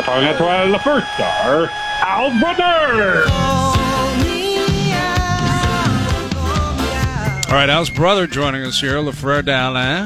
Starting at 12, the first star, Al's brother. All right, Al's brother joining us here, Lafrere d'Alain,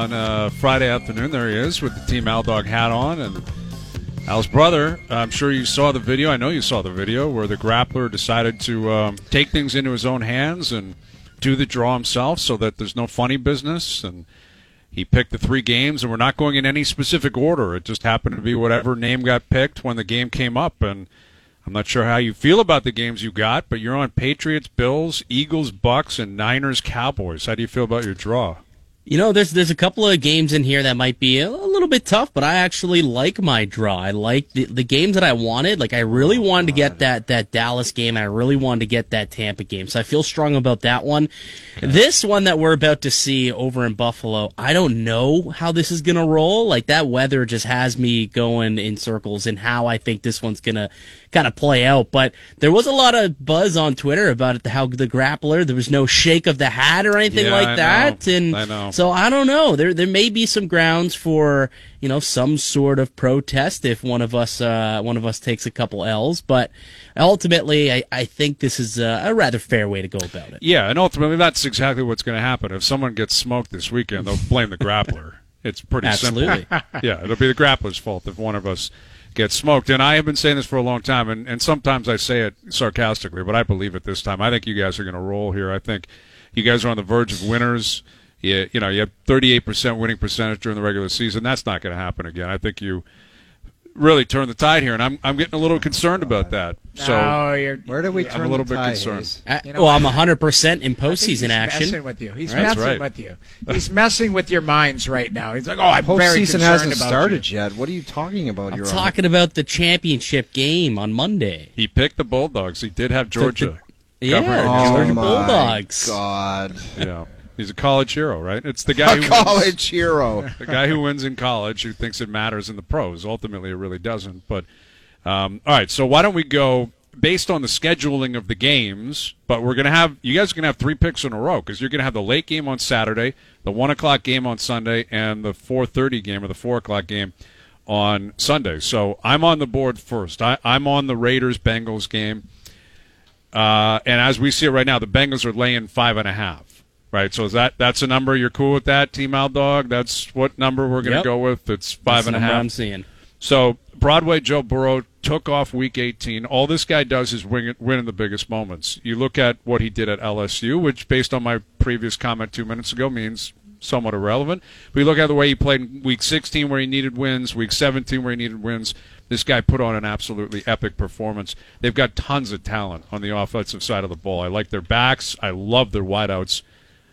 on Friday afternoon. There he is with the Team Al Dog hat on. And Al's brother, I'm sure you saw the video. I know you saw the video where the grappler decided to take things into his own hands and do the draw himself so that there's no funny business. And he picked the 3 games, and we're not going in any specific order. It just happened to be whatever name got picked when the game came up. And I'm not sure how you feel about the games you got, but you're on Patriots, Bills, Eagles, Bucks, and Niners, Cowboys. How do you feel about your draw? You know, there's a couple of games in here that might be a little bit tough, but I actually like my draw. I like the games that I wanted. Like, I really wanted to get that Dallas game, and I really wanted to get that Tampa game. So I feel strong about that one. Okay. This one that we're about to see over in Buffalo, I don't know how this is going to roll. Like, that weather just has me going in circles in how I think this one's going to kind of play out. But there was a lot of buzz on Twitter about it, how the grappler, there was no shake of the hat or anything like that. And I know. So I don't know. There may be some grounds for, you know, some sort of protest if one of us takes a couple L's. But ultimately, I think this is a rather fair way to go about it. Yeah, and ultimately that's exactly what's going to happen. If someone gets smoked this weekend, they'll blame the grappler. It's pretty simple. Yeah, it'll be the grappler's fault if one of us gets smoked. And I have been saying this for a long time, and sometimes I say it sarcastically, but I believe it this time. I think you guys are going to roll here. I think you guys are on the verge of winners. You have 38% winning percentage during the regular season. That's not going to happen again. I think you really turn the tide here, and I'm getting a little concerned about that. So where do we turn I'm a little the bit tide, concerned. Well, I'm 100% in postseason action. He's messing with you. He's That's messing right. with you. He's messing with your minds right now. He's like, oh, I'm very Postseason concerned hasn't about started you. yet. What are you talking about? I'm talking about the championship game on Monday. He picked the Bulldogs. He did have Georgia. Yeah, covering. Georgia my Bulldogs. God. Yeah. He's a college hero, right? It's the guy hero. The guy who wins in college who thinks it matters in the pros. Ultimately, it really doesn't. But all right, so why don't we go based on the scheduling of the games? But we're gonna have you guys are gonna have 3 picks in a row because you're gonna have the late game on Saturday, the 1:00 game on Sunday, and the 4:30 game or the 4:00 game on Sunday. So I'm on the board first. I'm on the Raiders-Bengals game, and as we see it right now, the Bengals are laying 5.5. Right, so that's a number you're cool with that, Team Al Dog? That's what number we're going to go with? It's 5.5. That's the number I'm seeing. So Broadway Joe Burrow took off Week 18. All this guy does is win in the biggest moments. You look at what he did at LSU, which, based on my previous comment 2 minutes ago, means somewhat irrelevant. But you look at the way he played in Week 16 where he needed wins, Week 17 where he needed wins. This guy put on an absolutely epic performance. They've got tons of talent on the offensive side of the ball. I like their backs. I love their wideouts.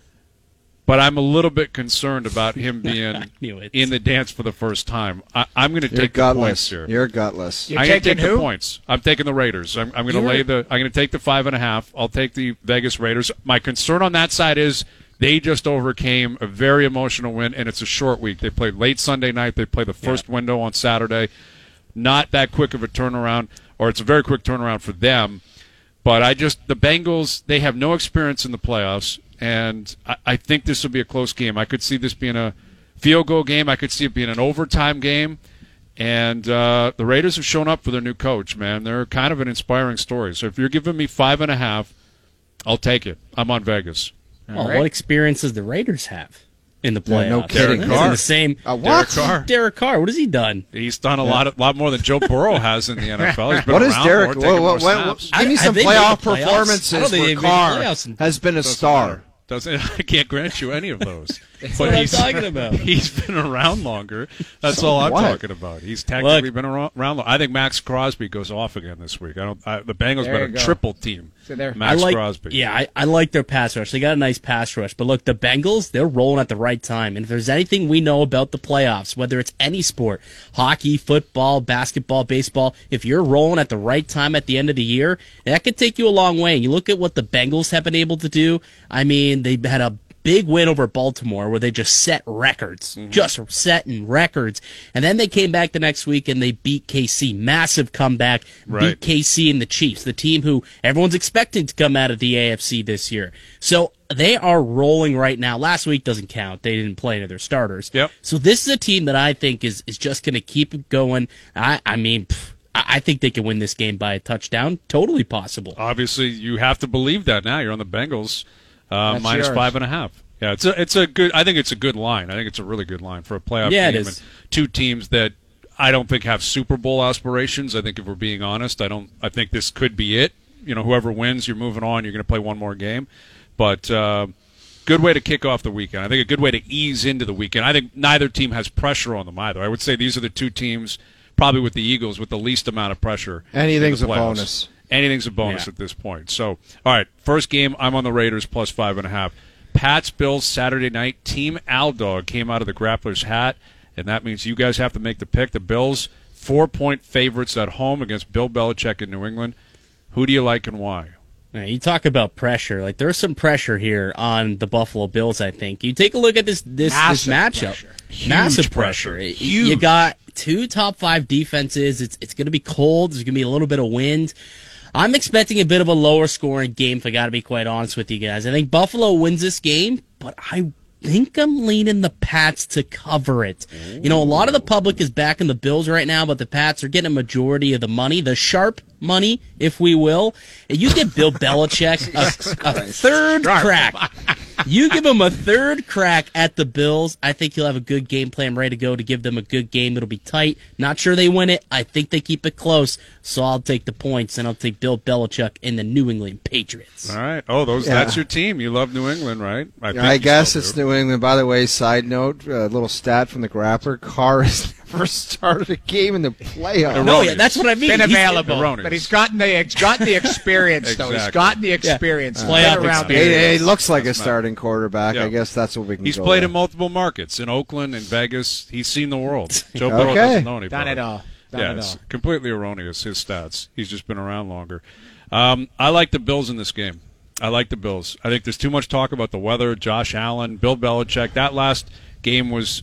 But I'm a little bit concerned about him being in the dance for the first time. I'm going to take the points here. You're gutless. I'm going to take the points. I'm taking the Raiders. I'm going to lay the. I'm going to take the 5.5. I'll take the Vegas Raiders. My concern on that side is they just overcame a very emotional win, and it's a short week. They played late Sunday night. They play the first window on Saturday. Not that quick of a turnaround, or it's a very quick turnaround for them. But the Bengals, they have no experience in the playoffs. And I think this will be a close game. I could see this being a field goal game. I could see it being an overtime game. And the Raiders have shown up for their new coach, man. They're kind of an inspiring story. So if you're giving me 5.5, I'll take it. I'm on Vegas. Well, what experience does the Raiders have in the playoffs? No kidding. Derek Carr. The same. Derek Carr. What has he done? He's done a lot more than Joe Burrow has in the NFL. He's been What is around Derek? more, taking more snaps. Give me some playoff performances where Carr has been a star. I can't grant you any of those. That's what I'm talking about. He's been around longer. That's all I'm talking about. He's technically been around longer. I think Max Crosby goes off again this week. The Bengals better triple team Max Crosby. Yeah, I like their pass rush. They got a nice pass rush. But look, the Bengals, they're rolling at the right time. And if there's anything we know about the playoffs, whether it's any sport, hockey, football, basketball, baseball, if you're rolling at the right time at the end of the year, that could take you a long way. And you look at what the Bengals have been able to do. I mean, they had a big win over Baltimore where they just set records, just setting records. And then they came back the next week and they beat KC. Massive comeback, beat KC and the Chiefs, the team who everyone's expecting to come out of the AFC this year. So they are rolling right now. Last week doesn't count. They didn't play any of their starters. Yep. So this is a team that I think is just going to keep it going. I think they can win this game by a touchdown. Totally possible. Obviously, you have to believe that now. You're on the Bengals minus yours. 5.5. Yeah, it's a good. I think it's a good line. I think it's a really good line for a playoff game. It is. And two teams that I don't think have Super Bowl aspirations. I think if we're being honest, I think this could be it. Whoever wins, you're moving on. You're going to play one more game. But good way to kick off the weekend. I think a good way to ease into the weekend. I think neither team has pressure on them either. I would say these are the two teams, probably with the Eagles, with the least amount of pressure. Anything's a bonus. Anything's a bonus at this point. So, all right, first game, I'm on the Raiders plus 5.5. Pats Bills Saturday night. Team Aldog came out of the Grappler's hat, and that means you guys have to make the pick. The Bills 4-point favorites at home against Bill Belichick in New England. Who do you like and why? Now, you talk about pressure. Like, there's some pressure here on the Buffalo Bills, I think. You take a look at this matchup. Massive pressure. You got two top 5 defenses. It's going to be cold. There's going to be a little bit of wind. I'm expecting a bit of a lower scoring game, if I got to be quite honest with you guys. I think Buffalo wins this game, but I think I'm leaning the Pats to cover it. A lot of the public is backing the Bills right now, but the Pats are getting a majority of the money, the sharp money, if we will. And you give Bill Belichick a third crack. You give him a third crack at the Bills. I think he'll have a good game plan ready to go to give them a good game. It'll be tight. Not sure they win it. I think they keep it close. So I'll take the points, and I'll take Bill Belichick and the New England Patriots. All right. Oh, that's your team. You love New England, right? I guess it's New England. By the way, side note, a little stat from the Grappler. Carr has never started a game in the playoffs. No, yeah, that's what I mean. Been available, but he's gotten the experience, though. He's gotten the experience. Playoff experience. He looks like a starting quarterback. Yeah. I guess that's what we can He's go played with. in multiple markets, in Oakland, in Vegas. He's seen the world. Joe Burrow doesn't know any better. Done it all. It's completely erroneous, his stats. He's just been around longer. I like the Bills in this game. I like the Bills. I think there's too much talk about the weather, Josh Allen, Bill Belichick. That last game was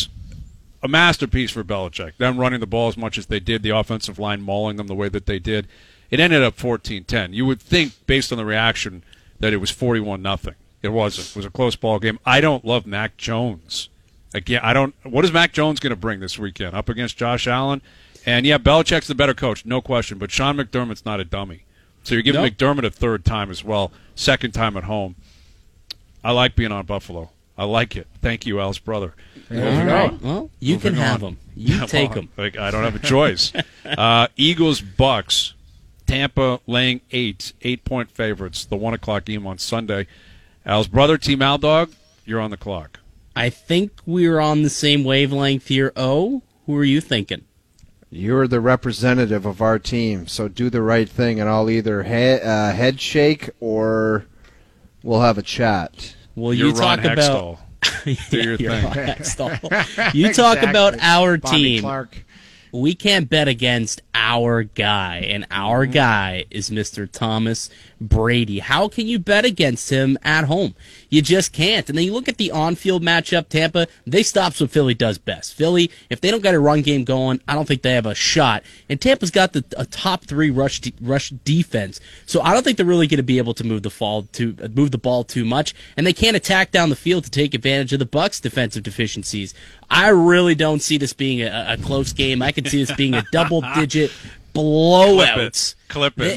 a masterpiece for Belichick, them running the ball as much as they did, the offensive line mauling them the way that they did. It ended up 14-10. You would think, based on the reaction, that it was 41-0. It wasn't. It was a close ball game. I don't love Mac Jones. Again, what is Mac Jones going to bring this weekend up against Josh Allen? And, yeah, Belichick's the better coach, no question, but Sean McDermott's not a dummy. So you're giving McDermott a third time as well, second time at home. I like being on Buffalo. I like it. Thank you, Al's brother. All right. Well, you can have them. You take them. I don't have a choice. Eagles, Bucks. Tampa laying 8-point favorites. The 1 o'clock game on Sunday. Al's brother, Team Aldog, you're on the clock. I think we're on the same wavelength here. Who are you thinking? You're the representative of our team, so do the right thing, and I'll either head shake or we'll have a chat. Well, you talk about do your thing. You talk about our Bobby team. Clark. We can't bet against our guy, and our guy is Mr. Thomas Brady. How can you bet against him at home? You just can't. And then you look at the on-field matchup, Tampa, they stops what Philly does best. Philly, if they don't get a run game going, I don't think they have a shot. And Tampa's got a top 3 rush defense. So I don't think they're really going to be able to move the ball too much, and they can't attack down the field to take advantage of the Bucs' defensive deficiencies. I really don't see this being a close game. I can see this being a double-digit blowout. Clip it.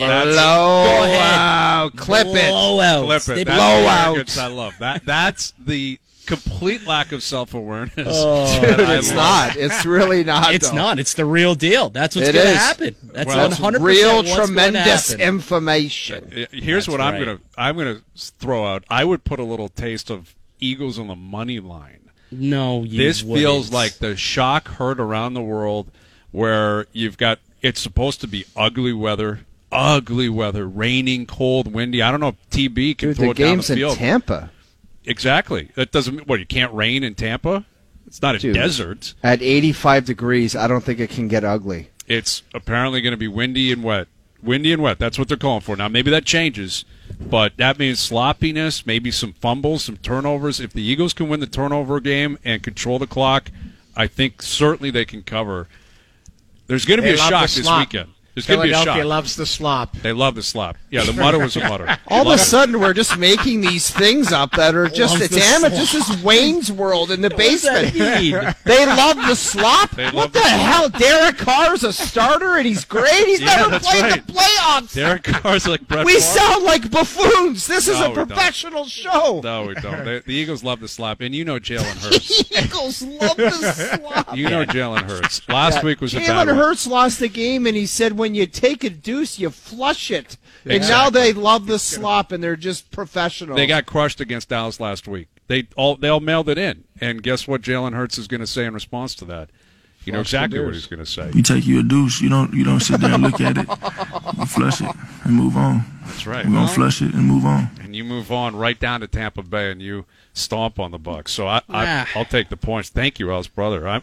Blowout. Clip it. Blowouts. I love that. That's the complete lack of self-awareness. Dude, it's not. It's really not. It's not. It's the real deal. That's what's going to happen. That's 100% real what's tremendous gonna happen. information. Here's what I'm gonna throw out. I would put a little taste of Eagles on the money line. No, this feels like the shock heard around the world, where you've got it's supposed to be ugly weather, raining, cold, windy. I don't know if TB can throw it down the field. The game's in Tampa. Exactly. That doesn't. You can't rain in Tampa? It's not a desert. At 85 degrees, I don't think it can get ugly. It's apparently going to be windy and wet. That's what they're calling for. Now, maybe that changes, but that means sloppiness, maybe some fumbles, some turnovers. If the Eagles can win the turnover game and control the clock, I think certainly they can cover. There's going to be a shock this weekend. There's going to be a Philadelphia shot. loves the slop. They love the slop. Yeah, the mutter was a mutter. All of a sudden, we're just making these things up that are just, Loves the damn it, slop. this is Wayne's World in the What does that basement. mean? They love the slop? They love What the the slop. hell? Derek Carr's a starter and he's great? He's Yeah, never that's played right. the playoffs. Derek Carr's like Brett We Favre. sound like buffoons. This is No, a we don't. professional show. No, we don't. The Eagles love the slop, and you know Jalen Hurts. Eagles love the slop. You know Jalen Hurts. Last week was a bad Jalen one. Hurts lost the game, and he said, when you take a deuce, you flush it. And Exactly. now they love the slop, and they're just professional. They got crushed against Dallas last week. They all mailed it in, and guess what? Jalen Hurts is going to say in response to that. You know Flush the exactly what deuce. he's going to say. You take you a deuce. You don't sit there and look at it. You flush it and move on. That's right. We're gonna flush it and move on. And you move on right down to Tampa Bay, and you stomp on the Bucs. So Ah. I'll take the points. Thank you, Els brother.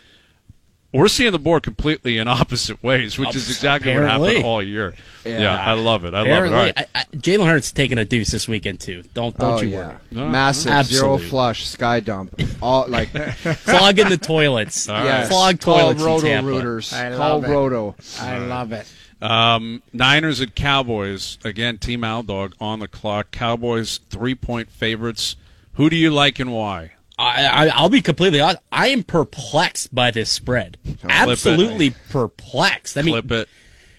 We're seeing the board completely in opposite ways, which is exactly what Apparently. happened all year. Yeah, I love it. I love it. Apparently, All right. Jalen Hurts taking a deuce this weekend too. Don't Oh, you yeah. worry. No. Massive, Absolutely. zero flush, sky dump. All like, Clogging the toilets. All right. yes. Clog Call toilets in Roto Tampa. Rooters. I Call love it. Roto. I love it. Niners and Cowboys. Again, Team Aldog on the clock. Cowboys 3-point favorites. Who do you like and why? I'll be completely honest. I am perplexed by this spread. Absolutely perplexed. I mean, Clip it.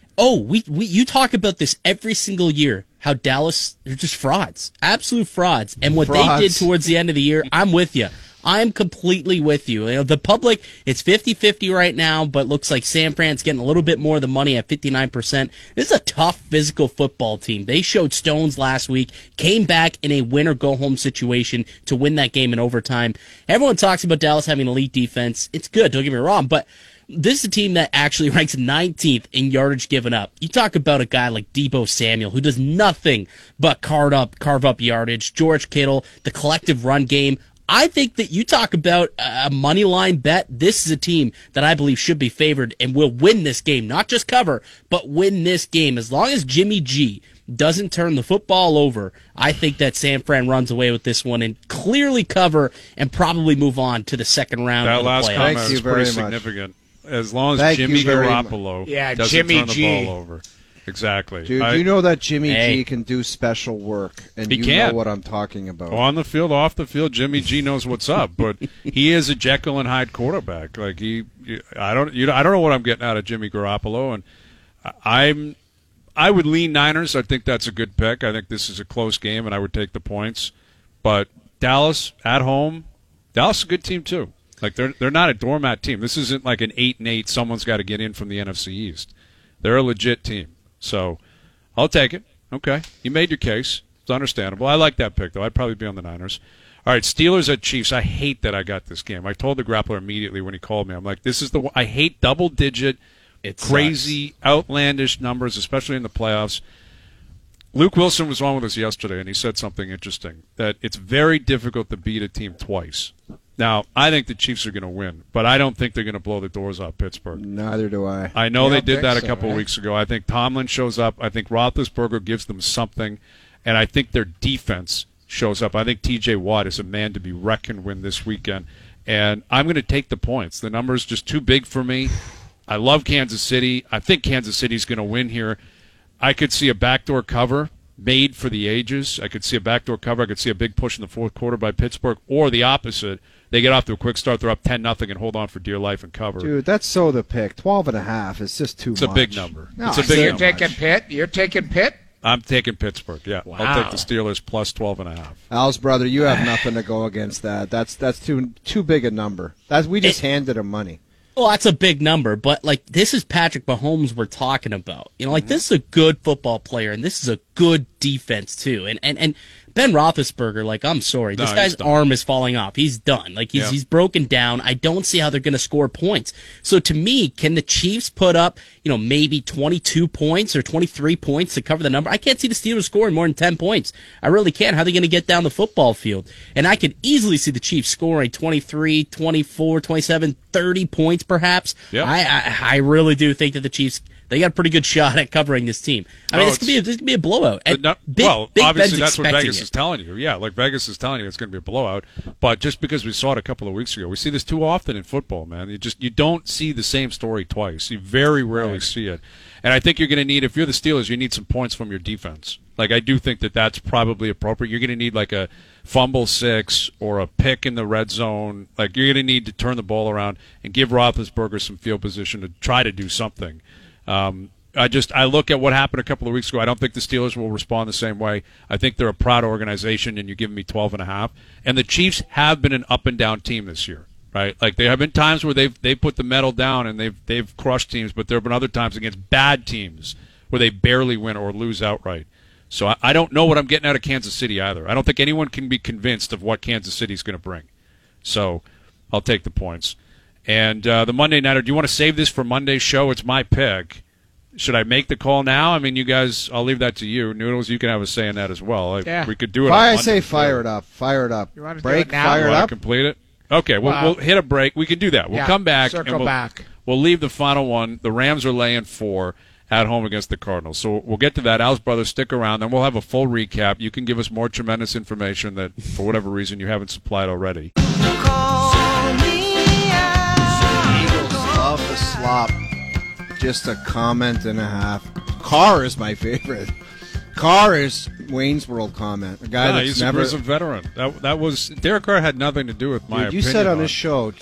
you talk about this every single year. How Dallas, they're just frauds, absolute frauds. And what they did Frauds. towards the end of the year, I'm with you. I'm completely with you. You know, the public, it's 50-50 right now, but looks like San Fran's getting a little bit more of the money at 59%. This is a tough physical football team. They showed stones last week, came back in a win-or-go-home situation to win that game in overtime. Everyone talks about Dallas having an elite defense. It's good, don't get me wrong, but this is a team that actually ranks 19th in yardage given up. You talk about a guy like Deebo Samuel, who does nothing but carve up yardage. George Kittle, the collective run game. I think that you talk about a money line bet. This is a team that I believe should be favored and will win this game. Not just cover, but win this game. As long as Jimmy G doesn't turn the football over, I think that San Fran runs away with this one and clearly cover and probably move on to the second round That of the last playoffs. comment Thank you is pretty very much. significant. As long as Thank you Jimmy very Garoppolo Yeah, doesn't Jimmy turn the G. ball over. Exactly. Dude, you know that Jimmy Hey. G can do special work, and He you can. know what I'm talking about. On the field, off the field, Jimmy G knows what's up, but he is a Jekyll and Hyde quarterback. Like I don't know what I'm getting out of Jimmy Garoppolo, and I would lean Niners. I think that's a good pick. I think this is a close game, and I would take the points. But Dallas at home, Dallas is a good team too. Like they're not a doormat team. This isn't like an 8-8. Someone's got to get in from the NFC East. They're a legit team. So I'll take it. Okay, you made your case. It's understandable. I like that pick though. I'd probably be on the Niners. All right, Steelers at Chiefs. I hate that I got this game. I told the grappler immediately when he called me. I'm like, this is I hate double-digit, crazy, outlandish numbers, especially in the playoffs. Luke Wilson was on with us yesterday, and he said something interesting, that it's very difficult to beat a team twice. Now, I think the Chiefs are going to win, but I don't think they're going to blow the doors off Pittsburgh. Neither do I. I know You they don't did think that a so, couple right? weeks ago. I think Tomlin shows up. I think Roethlisberger gives them something, and I think their defense shows up. I think T.J. Watt is a man to be reckoned with this weekend, and I'm going to take the points. The number's just too big for me. I love Kansas City. I think Kansas City's going to win here. I could see a backdoor cover made for the ages. I could see a backdoor cover. I could see a big push in the fourth quarter by Pittsburgh, or the opposite. They get off to a quick start. They're up 10-0 and hold on for dear life and cover. Dude, that's so the pick. 12.5 is just too It's much. a big number. No, It's a it's big So you're number. taking Pitt? You're taking Pitt? I'm taking Pittsburgh. Yeah, Wow. I'll take the Steelers plus 12.5. Al's brother, you have nothing to go against that. That's too big a number. We just handed him money. Well, that's a big number, but like this is Patrick Mahomes we're talking about. You know, like this is a good football player, and this is a good defense too. And Ben Roethlisberger, like I'm sorry, this No, guy's he's done. arm is falling off. He's done. Like he's broken down. I don't see how they're going to score points. So to me, can the Chiefs put up, you know, maybe 22 points or 23 points to cover the number? I can't see the Steelers scoring more than 10 points. I really can't. How are they going to get down the football field? And I could easily see the Chiefs scoring 23, 24, 27, 30 points perhaps. Yep. I really do think that the Chiefs they got a pretty good shot at covering this team. I mean, this could be a blowout. Big obviously Ben's that's what Vegas expecting is telling you. Yeah, like Vegas is telling you it's going to be a blowout. But just because we saw it a couple of weeks ago, we see this too often in football, man. You don't see the same story twice. You very rarely see it. And I think you're going to need, if you're the Steelers, you need some points from your defense. Like, I do think that that's probably appropriate. You're going to need like a fumble 6 or a pick in the red zone. Like, you're going to need to turn the ball around and give Roethlisberger some field position to try to do something. I look at what happened a couple of weeks ago. I don't think the Steelers will respond the same way. I think they're a proud organization, and you're giving me 12.5. And the Chiefs have been an up and down team this year, right? Like, there have been times where they've put the medal down and they've crushed teams, but there have been other times against bad teams where they barely win or lose outright. So I don't know what I'm getting out of Kansas City either. I don't think anyone can be convinced of what Kansas City is going to bring. So I'll take the points. And the Monday Nighter, do you want to save this for Monday's show? It's my pick. Should I make the call now? I mean, you guys, I'll leave that to you. Noodles, you can have a say in that as well. Yeah. We could do it on I Monday. say fire it up. Fire it up. You want to Break, do it now? fire it Want to up. complete it? Okay, we'll hit a break. We can do that. We'll come back. Circle back. We'll leave the final one. The Rams are laying 4 at home against the Cardinals. So we'll get to that. Al's brothers, stick around. Then we'll have a full recap. You can give us more tremendous information that, for whatever reason, you haven't supplied already. Eagles love the slop. Just a comment and a half. Carr is my favorite. Carr is Wayne's World comment. A guy that's he's never. a veteran. That was Derek Carr had nothing to do with my Dude, you opinion. said on it. this show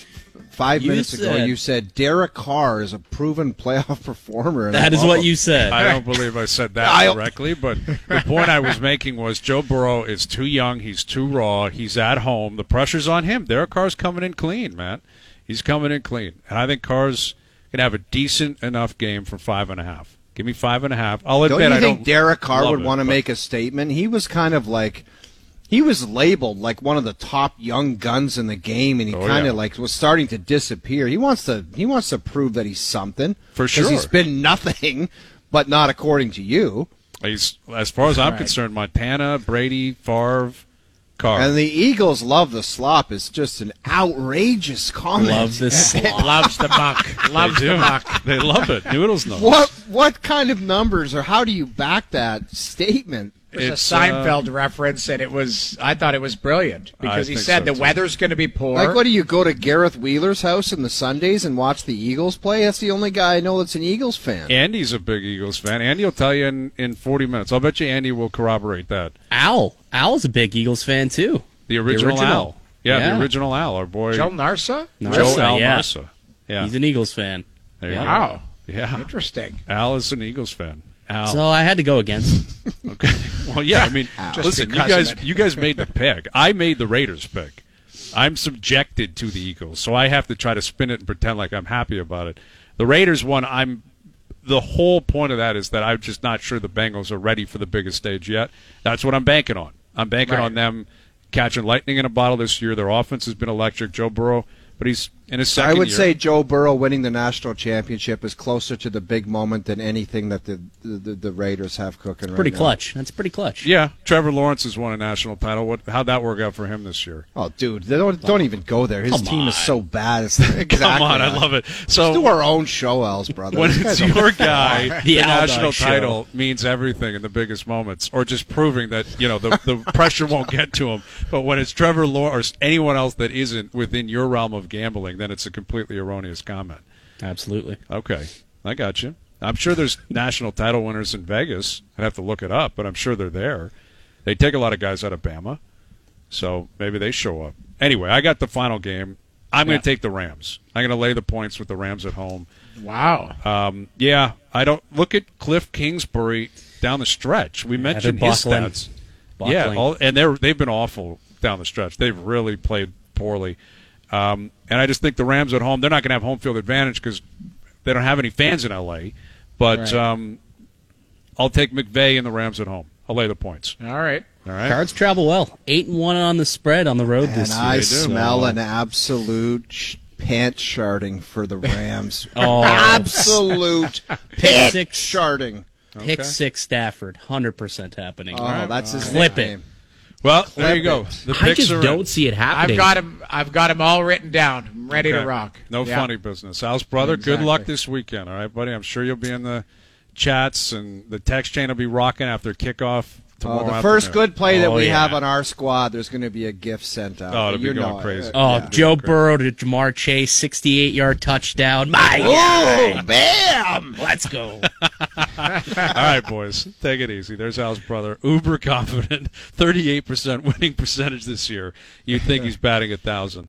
5 minutes ago, you said Derek Carr is a proven playoff performer. And That is what you said. I don't believe I said that correctly, but the point I was making was Joe Burrow is too young. He's too raw. He's at home. The pressure's on him. Derek Carr's coming in clean, man. He's coming in clean. And I think Carr's going to have a decent enough game for 5.5. Give me 5.5. I'll admit Don't you I think don't Derek Carr love would it, want to but- make a statement? He was kind of like, he was labeled like one of the top young guns in the game, and he kind of like was starting to disappear. He wants to prove that he's something. For sure. Because he's been nothing, but not according to you. He's, as far as I'm concerned, Montana, Brady, Favre, Carr. And the Eagles love the slop. It's just an outrageous comment. Love this slop. Loves the muck. Loves the muck. They love it. Noodles knows. What kind of numbers, or how do you back that statement? It's a Seinfeld reference, and I thought it was brilliant because he think said so, the too. weather's going to be poor. Like, what do you go to Gareth Wheeler's house in the Sundays and watch the Eagles play? That's the only guy I know that's an Eagles fan. Andy's a big Eagles fan. Andy will tell you in 40 minutes. I'll bet you Andy will corroborate that. Al's a big Eagles fan too. The original Al. Yeah, Yeah. the original Al, our boy. Joe Narsa? Joe Al yeah. Narsa. Yeah. He's an Eagles fan. There you go. Wow. Yeah. Interesting. Al is an Eagles fan. Al. So I had to go against him. Okay. Well, yeah, I mean, listen, because of it. you guys made the pick. I made the Raiders pick. I'm subjected to the Eagles, so I have to try to spin it and pretend like I'm happy about it. The Raiders one, the whole point of that is that I'm just not sure the Bengals are ready for the biggest stage yet. That's what I'm banking on. I'm banking on them catching lightning in a bottle this year. Their offense has been electric. Joe Burrow, but he's in his second year. I would say Joe Burrow winning the national championship is closer to the big moment than anything that the Raiders have cooking Pretty right clutch. That's pretty clutch. Yeah, Trevor Lawrence has won a national title. How'd that work out for him this year? now. Oh, dude, don't even go there. His team is so bad. It's exactly Come on, I love it. So Let's do our own show, Els, brother. when You it's guys are- your guy, The the Al national Dog Show. title means everything in the biggest moments, or just proving that the pressure won't get to him. But when it's Trevor Lawrence or anyone else that isn't within your realm of gambling, then it's a completely erroneous comment. Absolutely. Okay, I got you. I'm sure there's national title winners in Vegas. I'd have to look it up, but I'm sure they're there. They take a lot of guys out of Bama, so maybe they show up. Anyway, I got the final game. I'm going to take the Rams. I'm going to lay the points with the Rams at home. Wow. Yeah, I don't look at Cliff Kingsbury down the stretch. We mentioned his buckling. stats. Buckling. Yeah, and they've been awful down the stretch. They've really played poorly. And I just think the Rams at home, they're not going to have home field advantage because they don't have any fans in L.A. But I'll take McVay and the Rams at home. I'll lay the points. All right. All right. Cards travel well. 8-1 on the spread on the road And this year. I smell an absolute pant sharding for the Rams. Absolute Pick pant 6. sharding. Pick 6 Stafford. 100% happening. Oh, that's his Flip nickname. Well, there you go. The I picks just are don't in. see it happening. I've got him all written down. I'm ready to rock. No Yeah. funny business. Al's brother, good luck this weekend, all right, buddy? I'm sure you'll be in the chats, and the text chain will be rocking after kickoff tomorrow The afternoon. first good play that we yeah. have on our squad, there's going to be a gift sent out. Oh, it'll be You going know it. crazy. Oh, Joe Burrow to Jamar Chase, 68-yard touchdown. My Oh, bam! Let's go. All right, boys, take it easy. There's Al's brother, uber confident, 38% winning percentage this year. You'd think he's batting 1,000.